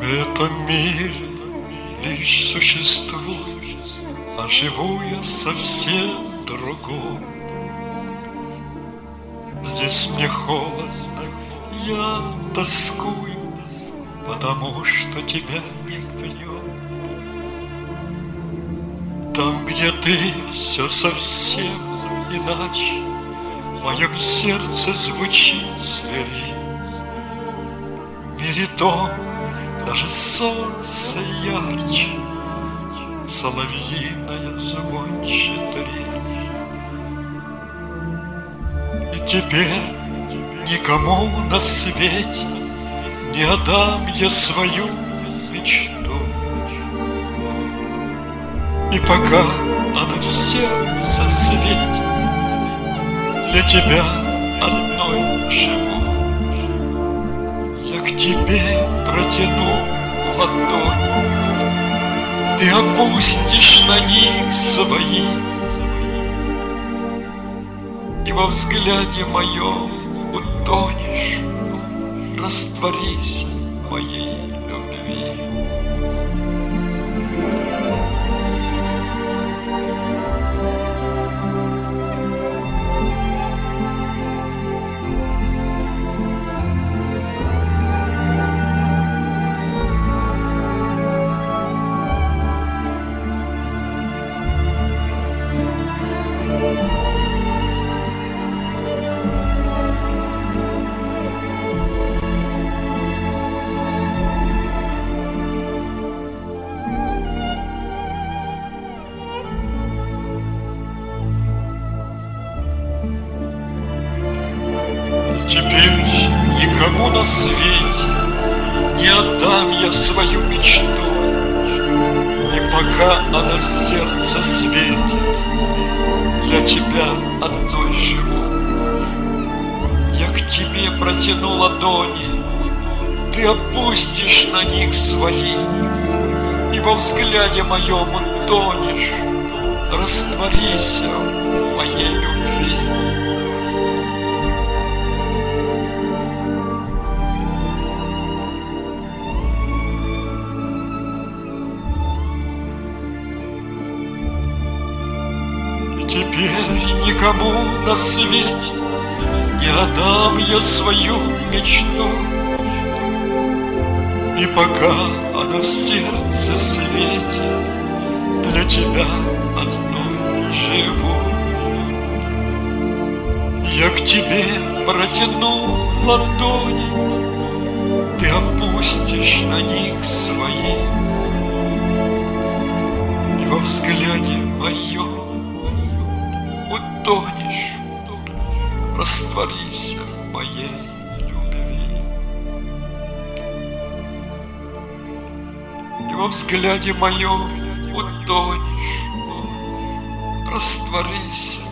этом мире лишь существую, а живу я совсем другом. Здесь мне холодно, я тоскую, потому что тебя нет в нем. Там, где ты, все совсем иначе, в моем сердце звучит зверь. В мире том даже солнце ярче, соловьиная звончит речь. И теперь никому на свете не отдам я свою мечту. И пока она в сердце светит, для тебя одной живу. Я к тебе протяну ладони, ты опустишь на них свои, и во взгляде моем утонешь, растворись в моей любви. Теперь никому на свете не отдам я свою мечту. И пока она в сердце светит, для тебя одной живу. Я к тебе протяну ладони, ты опустишь на них свои, и во взгляде моем утонешь, растворись в моей любви. Теперь никому на свете не отдам я свою мечту. И пока она в сердце светит, для тебя одной живу. Я к тебе протяну ладони, ты опустишь на них свои, и во взгляде моем утонешь, растворись в моей любви. И во взгляде моем утонешь, растворись